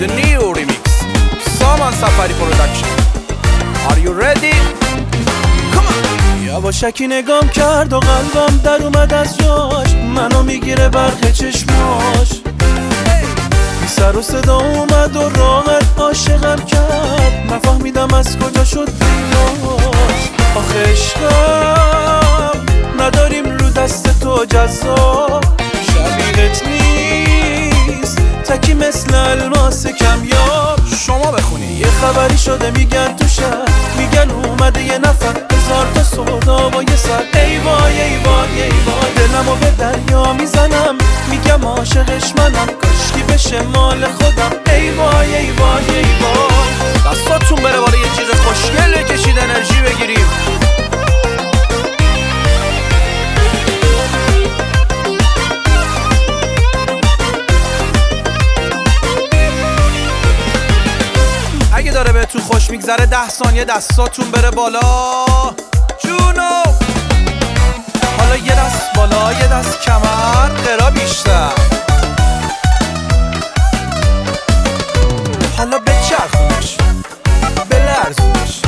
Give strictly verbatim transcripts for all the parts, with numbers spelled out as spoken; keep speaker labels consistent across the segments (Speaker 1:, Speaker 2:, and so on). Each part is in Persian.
Speaker 1: The new remix سامان سفری پرودکشن. Are you ready? Come on.
Speaker 2: یواشکی نگام کرد و قلبم در اومد از جاش، منو میگیره برق چشماش. بی سر و صدا اومد و راحت عاشقم کرد، نفهمیدم از کجا شد پیداش. آخه عشقم نداریم رو دست تو جذاب، شبیهت نیست تکی مثل الماس کمیاب.
Speaker 1: شما بخونی.
Speaker 2: یه خبری شده میگن تو شهر، میگن اومده یه نفر هزار تا سودا با یه سر. ای وای ای وای ای وای دلمو به دریا میزنم، میگم عاشقش منم، کاشکی بشه مال خودم. ای وای ای وای ای وای
Speaker 1: دستاتون بره بالا یه جیغ خوشگل بکشید انرژی بگیریم. اگه داره بهتون خوش میگذره ده ثانیه دستاتون بره بالا. جونو حالا یه دست بالا یه دست کمر، قرا بیشتر. حالا بچرخونش بلرزونش.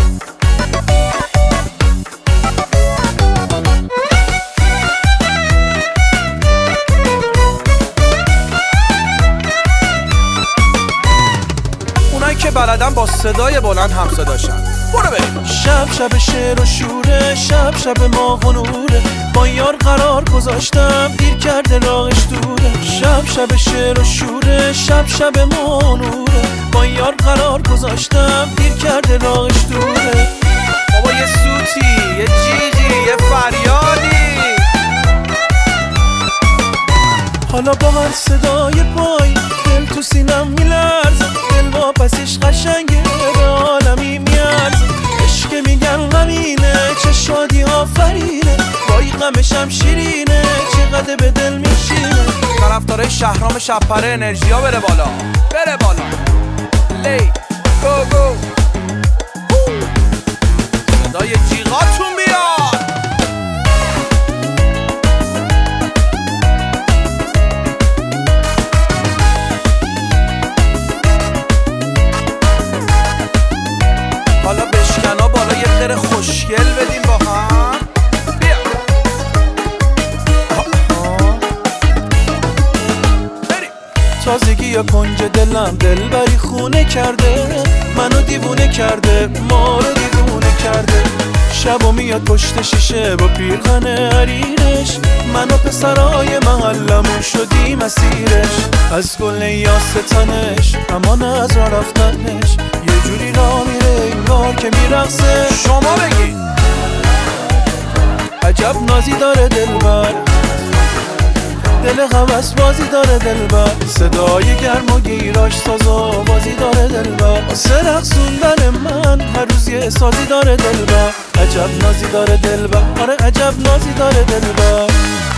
Speaker 1: اونایی که بلدن با صدای بلند هم صداشن. برو بریم.
Speaker 2: شب شب شعر و شوره، شب شب ماه و نوره، با یار قرار گذاشتم دیر کرده راهش دوره. شب شب شعر و شوره، شب شب ماه و نوره، با یار قرار گذاشتم دیر کرده راهش دوره.
Speaker 1: بابا یه سوتی یه جیغی یه فریادی.
Speaker 2: حالا با هر صدای پای دل تو سینم میلرزه، دل واپسش قشنگه به عالمی میارزه. عشق میگن غمینه چه شادی آفرینه، وای غمشم شیرینه چقدر به دل میشینه.
Speaker 1: طرفدارای شهرام شبپره انرژی ها بره بالا بره بالا. لی گو گو صدای جیغاتون بیاد. حالا بشکنا بالا یه قره خوشگل بدیم با هم. بیا بریم.
Speaker 2: تازگی یا کنج دلم دلبری خونه کرده، منو دیوونه کرده ما رو دیوونه کرده. شب و میاد پشت شیشه با پیرهن حریرش، من و پسرای محلمون شدیم اسیرش. از گل یاستنش امان از راه رفتنش، یه جوری را میره انگار که میرقصه.
Speaker 1: شما بگید.
Speaker 2: عجب نازی داره دلبر، دل هوس بازی داره دلبر، صدای گرم و گیراش ساز و بازی داره دلبر. واسه رقصوندن من هر روز یه سازی داره دلبر. عجب نازی داره دلبر، آره عجب نازی داره دلبر.